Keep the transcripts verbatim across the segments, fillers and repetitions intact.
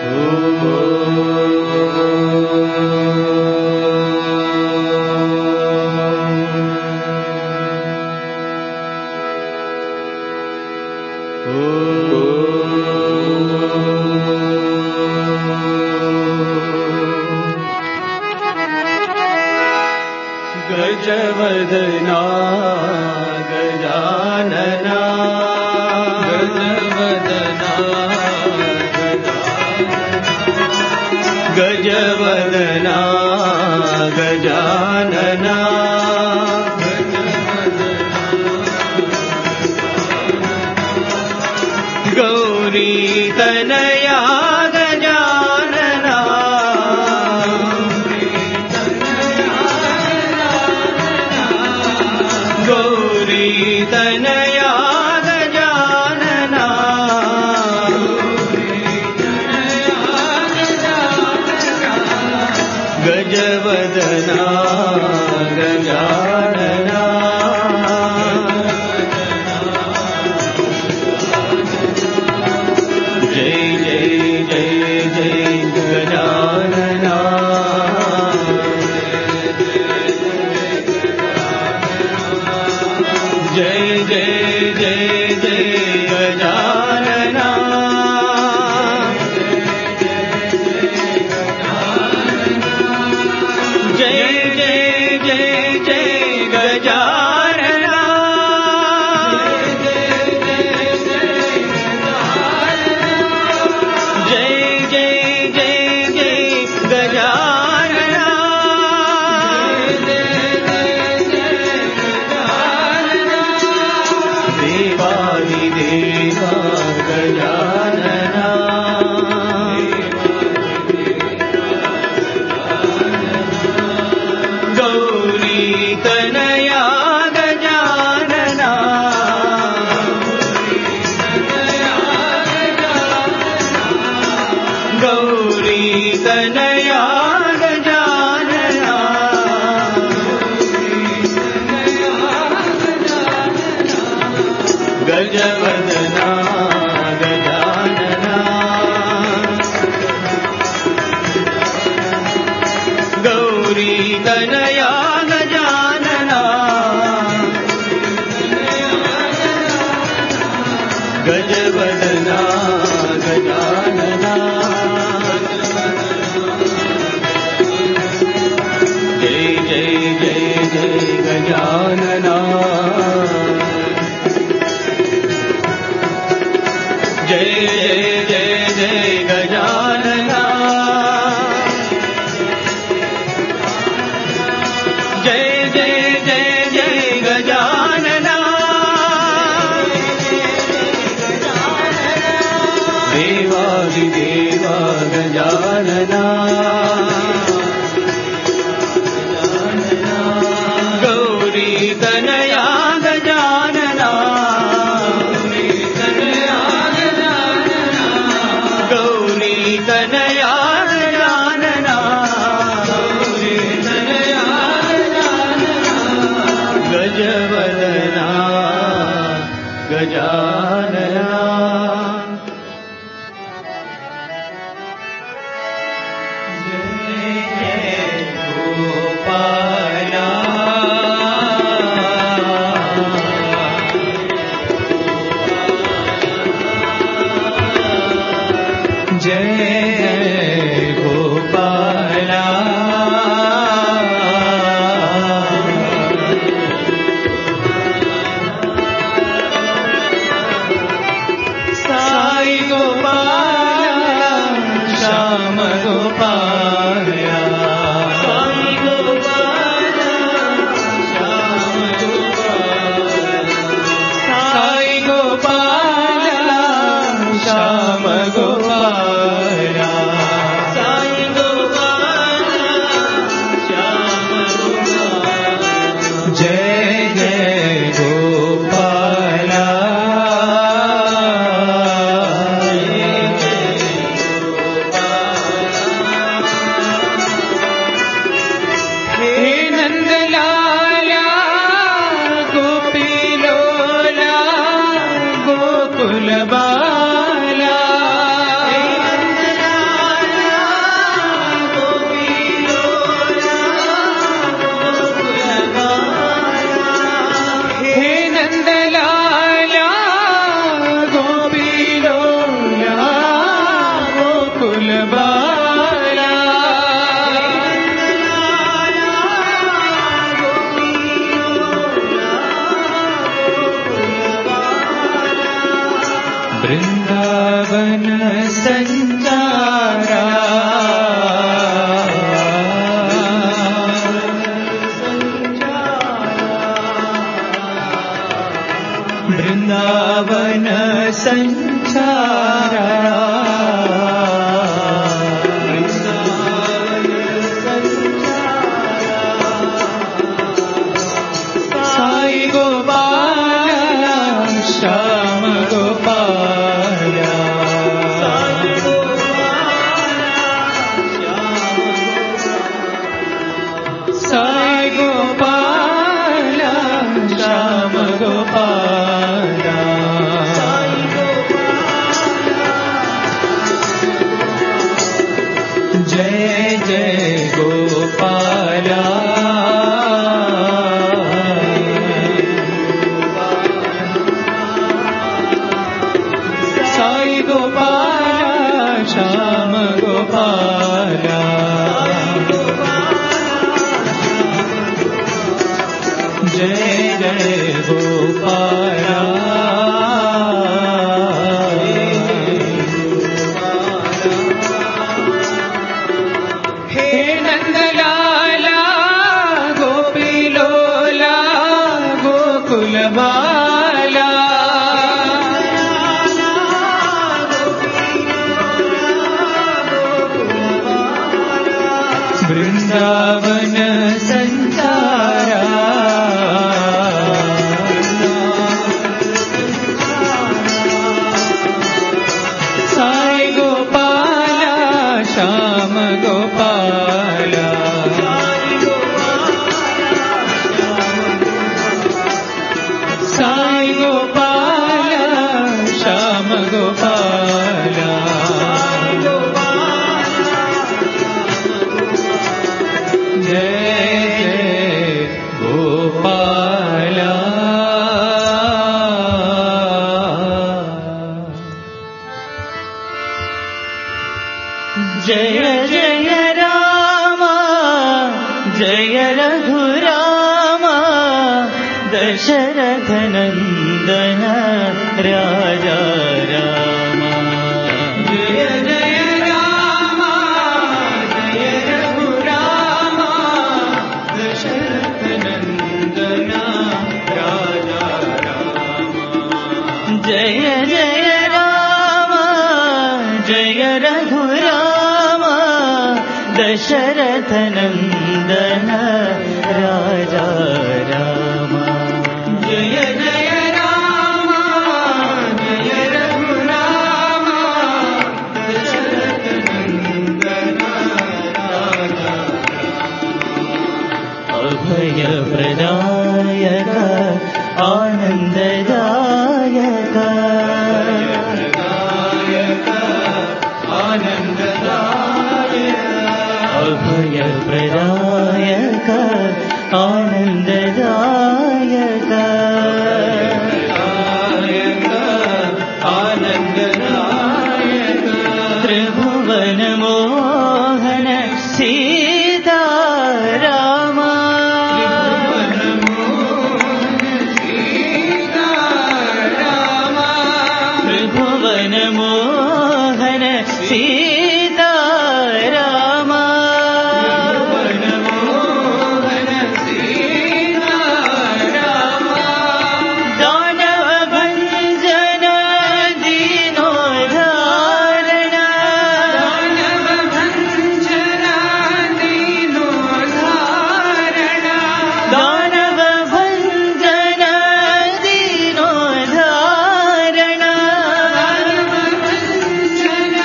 गजवदना गजानना गजवदना गजानना गौरी तनया गजानना गौरी तनया गजानना गजवदना गजानना जय जय जय जय गजानना जय जय जय जय गजानना जय जय जय जय गजानना जय जय जय जय गजानना देवादिदेवा गजानना गौरी तनया गजानना गौरी तनया गजानना गजवदना गजानना गौरी तनया गजानना गजवदना गजानना जय जय जय जय गजानना जय जय जय जय गजानना जय जय जय जय गजानना देवादिदेवा गजानना गौरी तनया गजानना गौरी तनया गजानना गजवदना गजानना जय गोपाला साई गोपाला श्याम गोपाला साई गोपाला श्याम गोपाला साई गोपाला श्याम गोपाला బాలా బృందావన సంచారా బృందావన సంచారా సాయి గోపాల శ్యామ గోపాల సాయి గోపాల శ్యామ గోపాల జయ జయ గోపాల సాయి గోపాల శ్యామ గోపాల జయ జయ గోపాల హే నందలాల గోపిలోల గోకుల బాల బృందావన సంచారా సాయి గోపాల శ్యామ గోపాల సాయి గోపాల శ్యామ గోపాల జయ జయ గోపాల జయ జయ రామ జయ రఘురామ దశరథ నందన రాజా రామ జయ జయ రామ జయ రఘురామ దశరథ నందన రాజా రామ జయ జయ రామ జయ రఘురామ దశరథ నందన రాజా రామ జయ జయ రామ జయ రఘురామ దశరథ నందన రాజా అభయ ప్రదాయక ఆనందదాయక అభయ ప్రదాయక ఆనందదాయక త్రిభువన మోహన సీతారామ త్రిభువన మోహన సీతారామ దానవ భంజన దీనోద్ధారణ దానవ భంజన దీనోద్ధారణ దానవ భంజన దీనోద్ధారణ దానవ భంజన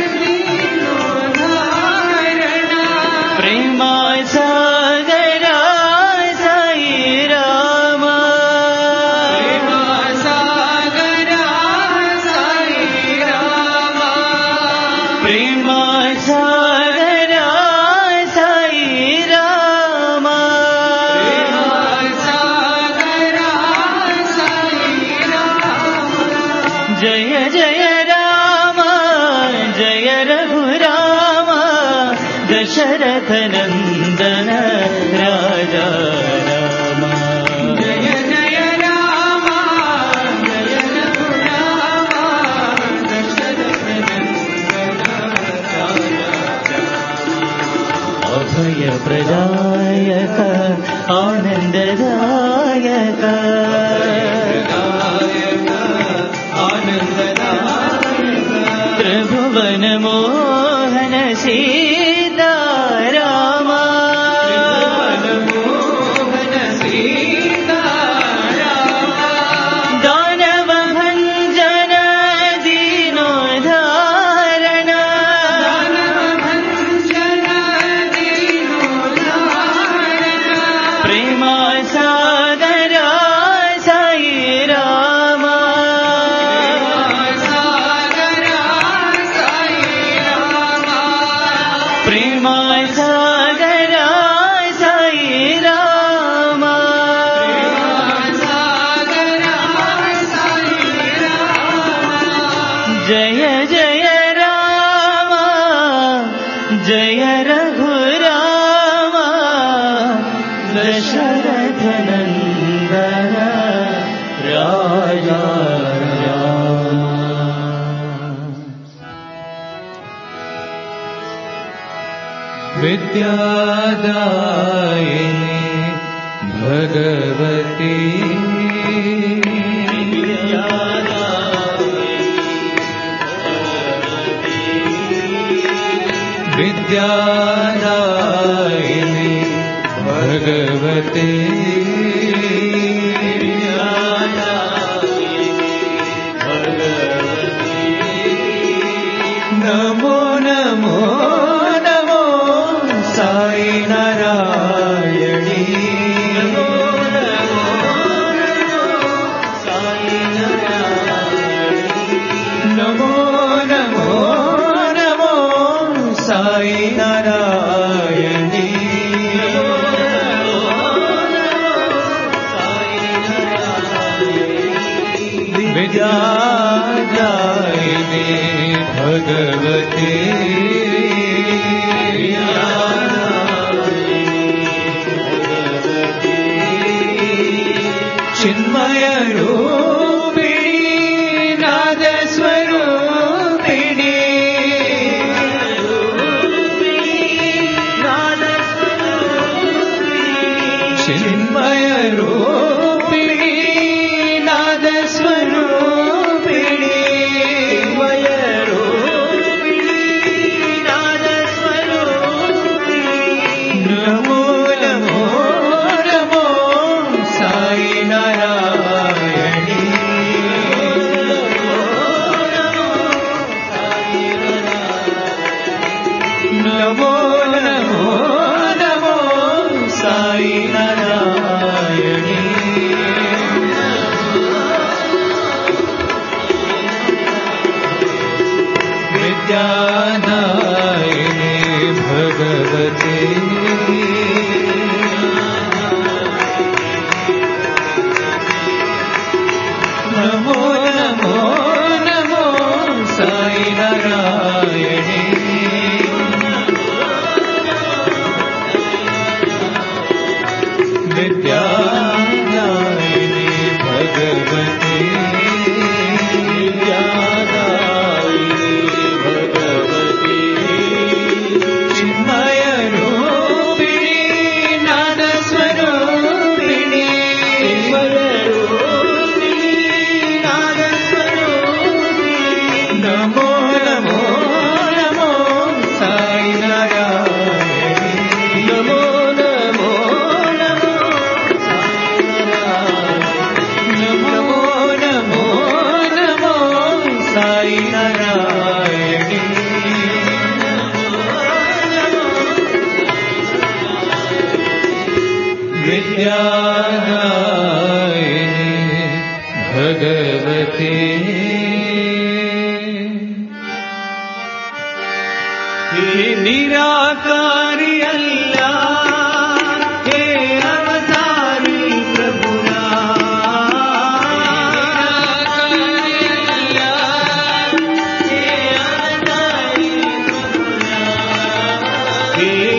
దీనోద్ధారణ ప్రేమ సాగరా సాయి రామ ప్రేమ సాగరా సాయి రామ ప్రేమ సాగరా సాయి రామ ప్రేమ సాగరా సాయి రామ జయ జయ రామ జయ రఘురామ दशरथ नंदन राजा राम जय जय राम जय रघुराम दशरथ नंदन राजा अभय प्रदायक आनंददायक त्रिभुवन मोहन सीता राम मोहन सीता राम दानव भंजन दीनोद्धारण दानव भंजन दीनोद्धारण प्रेम सागर साई राम प्रेम सागर साई राम जय जय राम जय रघुराम दशरथ नंदन राजा राम विद्यादायिनी भगवती विद्यादायिनी भगवती नमो नमो नमो साई नारायणी नमो नमो नमो साई नारायणी नमो नमो नमो साई नारायणी विद्यादायिनी भगवती चिन्मय रूपिणी नाद स्वरूपिणी चिन्मय रूपिणी नाद स्वरूपिणी नमो नमो नमो साई नारायणी नमो नमो नमो साई नारायणी विद्यादायिनी भगवती नमो नमो नमो साई नारायणी विद्यादायिनी भगवती विद्यादायिनी भगवती चिन्मय रूपिणी नाद स्वरूपिणी नाद स्वरूपिणी नमो नमो नमो साई नारायणी नमो नमो नमो साई नारायणी नमो नमो नमो साई नारायणी विद्यादायिनी भगवती हे निराकारी अल्लाह हे अवतारी प्रभुनाथ निराकारी अल्लाह हे अवतारी प्रभुनाथ हे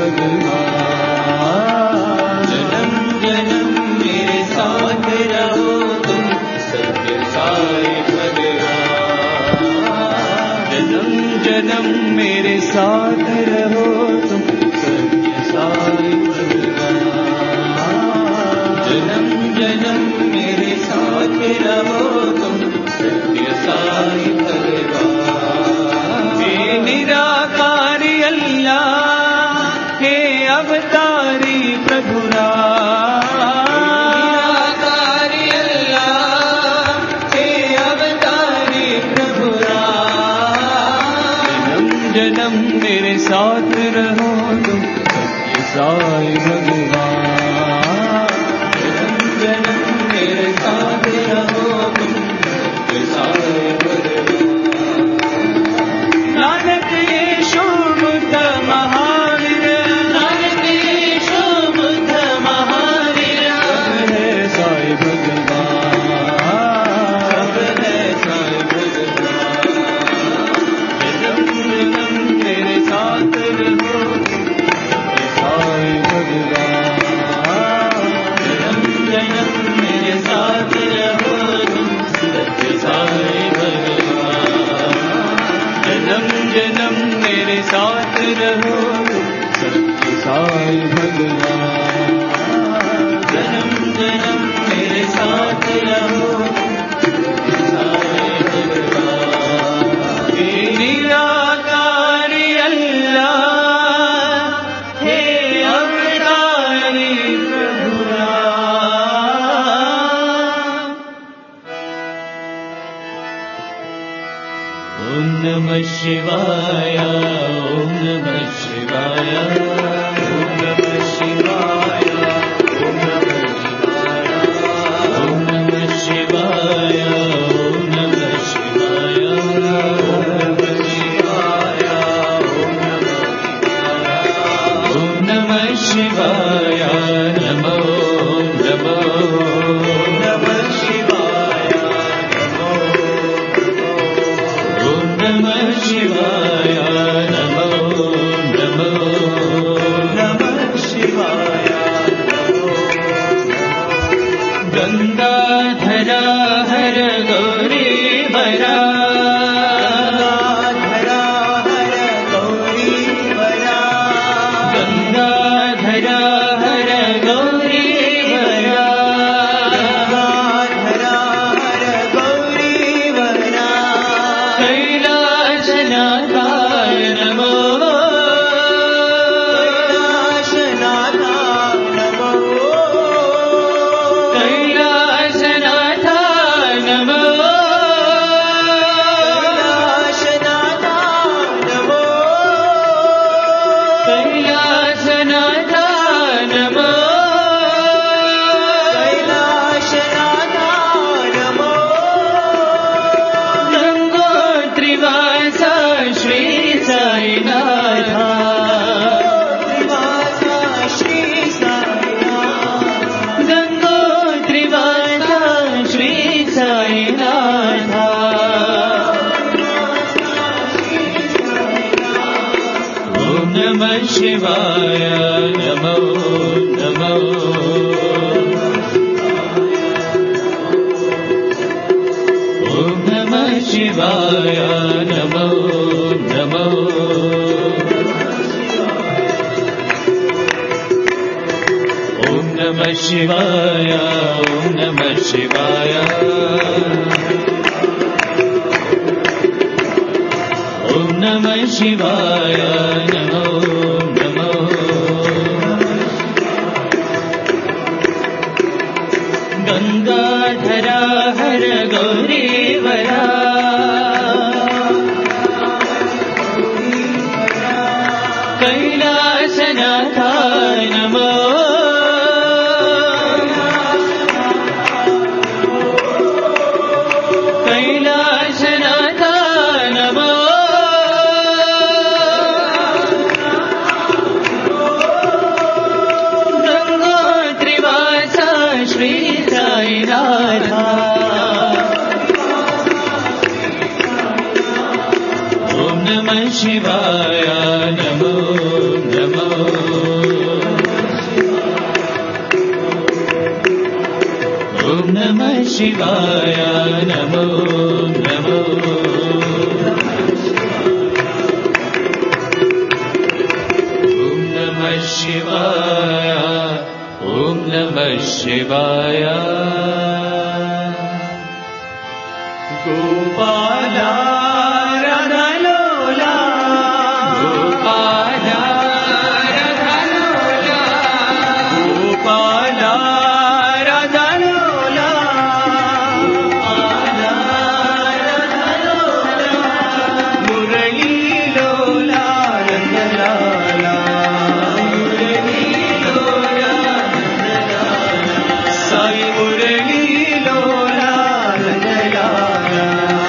भगवान। जन्म जन्म मेरे साथ रहो तुम सत्य साई भगवान। जन्म जन्म मेरे साथ रहो तुम सत्य साई भगवान। जन्म जन्म मेरे साथ रहो तुम सत्य साई भगवान। हे निराकारी अल्लाह, हे अवतारी प्रभु निराकारी अल्लाह, हे अवतारी प्रभु जन्म जन्म मेरे साथ रहो तुम सत्य साई भगवान। जन्म जन्म मेरे साथ रहो तुम सत्य साई भगवान। नानक यीशु बुद्ध महावीर, नानक यीशु बुद्ध महावीर, सब है साई भगवान, सब है साई भगवान। जन्म जन्म मेरे साथ रहो साई भगवान। जन्म जन्म मेरे साथ रहो सत्य साई भगवान। जन्म जन्म मेरे साथ रहो सत्य साई भगवान। जन्म जन्म मेरे साथ रहो सत्य साई भगवान। हे निराकारी अल्लाह, हे अवतारी प्रभु ओम नमः शिवाय, ओम नमः शिवाय, ओम नमः शिवाय, ओम नमः शिवाय, ओम नमः शिवाय, ओम नमः शिवाय, ओम नमः शिवाय, ओम नमः शिवाय, नमो नमो नमः शिवाय, ओम नमः शिवाय, नमो नमो नमः शिवाय, गंगाधरा हर गौरी हरा, गंगाधरा हर गौरी हरा, गंगाधरा हर गौरी हरा, गंगाधरा हर गौरी हरा। कैलासनाथाय नमो, कैलासनाथाय नमो, कैलासनाथाय नमो, कैलासनाथाय नमो, कैलासनाथाय नमो, कैलासनाथाय नमो। गंगोत्रिवासा श्री साईनाथा, त्रिवासा श्री साईनाथ, गंगोत्रिवासा श्री साईनाथा। ओम नमः शिवाय, नमो नमो ओम नमः शिवाय, नमो नमो ओम नमः शिवाय, ओम नमः शिवाय, ओम नमः शिवाय, नमो नमो गंगाधरा हर गौरी वरा, कैलासनाथाय नमो, कैलासनाथाय नमो, गंगोत्रिवासा श्री साईनाथा। ओम नमः शिवाय, नमो नमो शिवाय नमो नमो ॐ नमः शिवाय ॐ नमः शिवाय गोपाला राधालोला गोपाला राधालोला गोपाला राधालोला गोपाला राधालोला मुरली लोला रंगलाला मुरली लोला रंगलाला साई मुरली लोला रंगलाला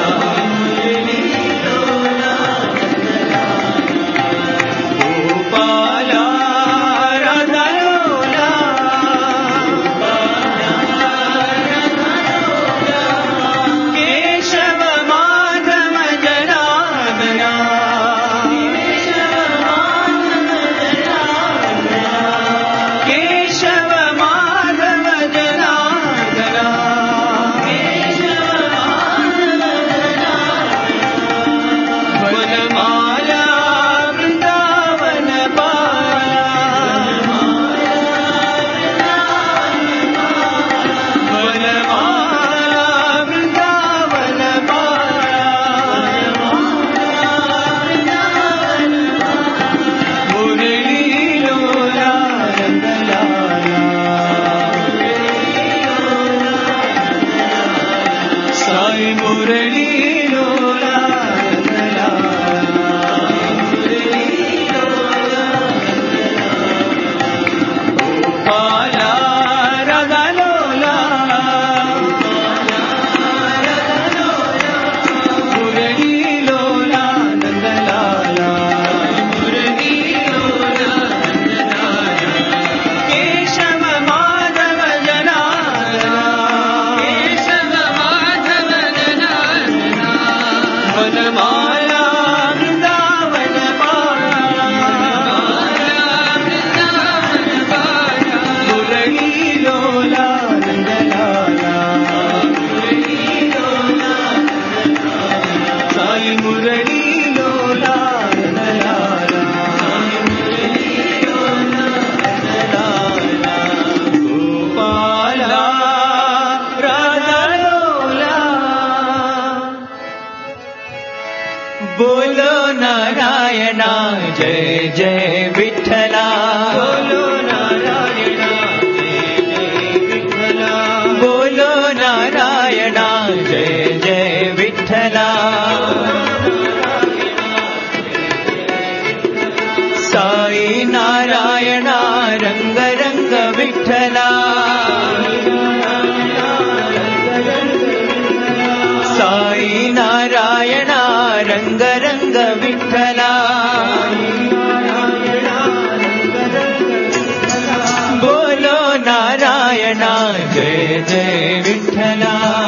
बोलो नारायण जय जय विठ्ठला बोलो नारायण जय जय विठ्ठला बोलो नारायण जय जय विठ्ठला साई नारायण रंग रंग विठ्ठला साई नारायण रंग रंग विठ्ठला बोलो नारायण जय जय विठ्ठला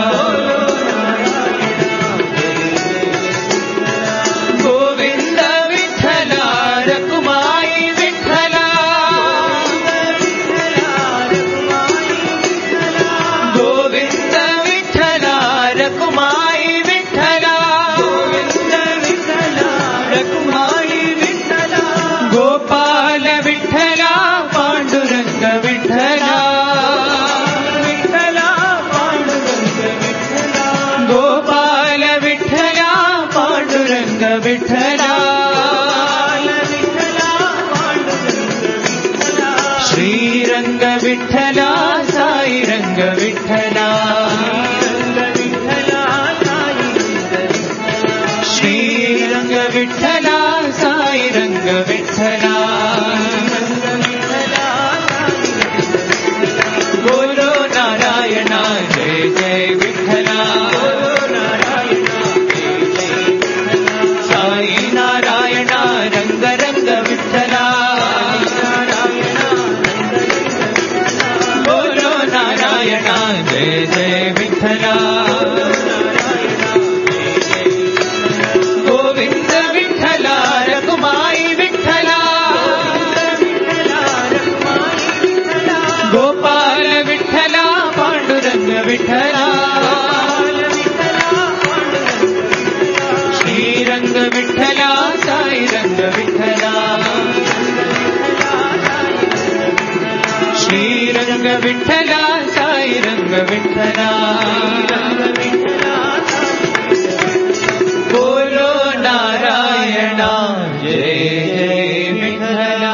गोविंद विठ्ठला रखुमाई विठ्ठला गोविंद विठ्ठला रखुमाई गोपाल विठ्ठला पांडुरंग विठ्ठला विठ्ठला पांडुरंग विठ्ठला गोपाल विठ्ठला पांडुरंग विठ्ठला श्रीरंग विठ्ठला साई रंग विठ्ठला श्रीरंग विठ्ठला साई रंग विठ्ठला बोलो नारायण जय जय विठ्ठला साई नारायण रंग रंग विठ्ठला बोलो नारायण जय जय विठ्ठला गोविंद विठ्ठला रखुमाई विठ्ठला गोपाल विठ्ठला पांडुरंग विठ्ठला रंग विठ्ठला साई रंग विठ्ठला बोलो नारायणा जय जय विठ्ठला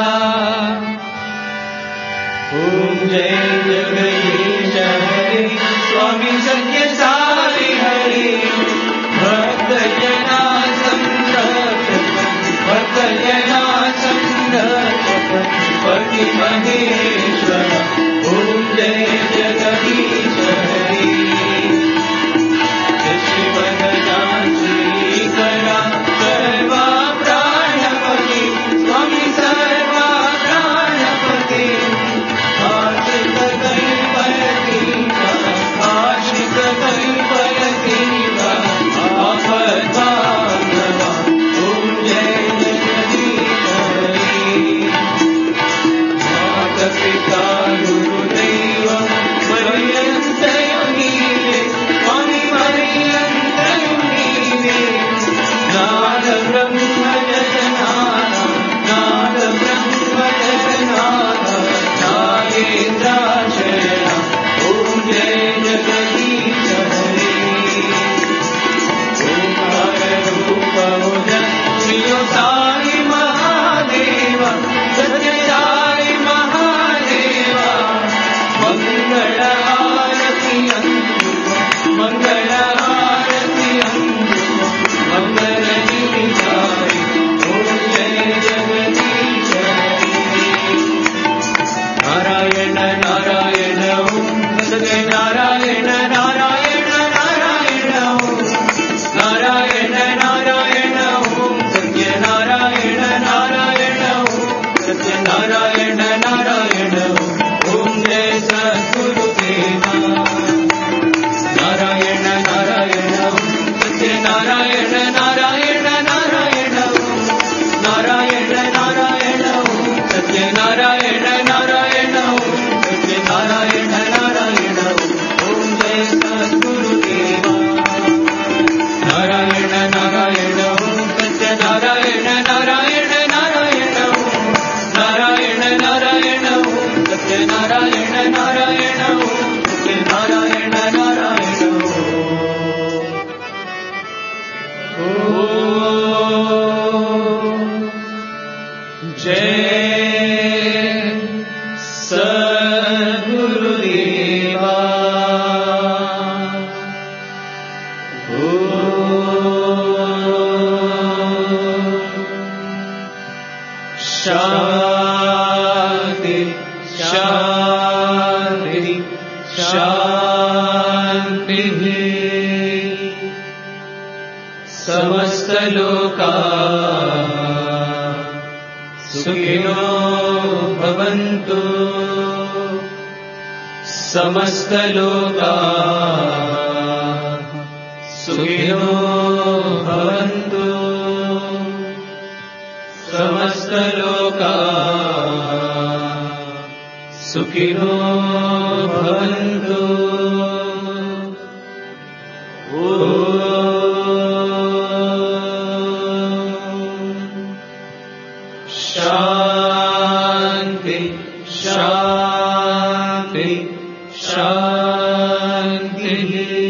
ओम जय जगदीश हरे स्वामी सत्य साई हरे भक्त जना संरक्षक भक्त जना संरक्षक पति महेश्वर ओम जय जगदीश हरे शिवगणा श्रीकरा सर्वा प्राणपति स्वामी सर्वा प्राणपति आश्रित कैवल्यतीका आश्रित कैवल्यतीका आपद्बांधवा ओम जय जगदीश हरे माता पिता गुरुदेव पर्यन्तयुनीरे स्वामी पर्यन्तयुनीरे नाद ब्रह्म जगन्नाथ नाद ब्रह्म जगन्नाथ नागेन्द्राशरण ओम जय जगदीश हरे ओंकार रूप भजन श्रीयो साई महादेव सत्य साई महादेव मंगल आरती अंजुम मंगल आरती अंजुम मंगल निधाई ओम जय जगदीश हरे नारायण नारायण ओम सत्य नारायण नारायण नारायण ओम नारायण नारायण ओम सत्य नारायण नारायण ओम सत्य नारायण नारायण ओम जय सद्गुरुदेवा नारायण नारायण ओम सत्य नारायण नारायण नारायण ओम नारायण नारायण ओम सत्य नारायण नारायण ओम सत्य नारायण नारायण ओम जय सद्गुरुदेवा नारायण नारायण ओम सत्य नारायण नारायण नारायण ओम नारायण नारायण ओम सत्य नारायण नारायण ओम सत्य नारायण नारायण ओम जय सद्गुरुदेवा शांति शांति शांति समस्त लोका सुखिनो भवन्तु समस्त लोका सुखिनो भवन्तु समस्त लोका सुखिनो भवन्तु शांति शांति शांति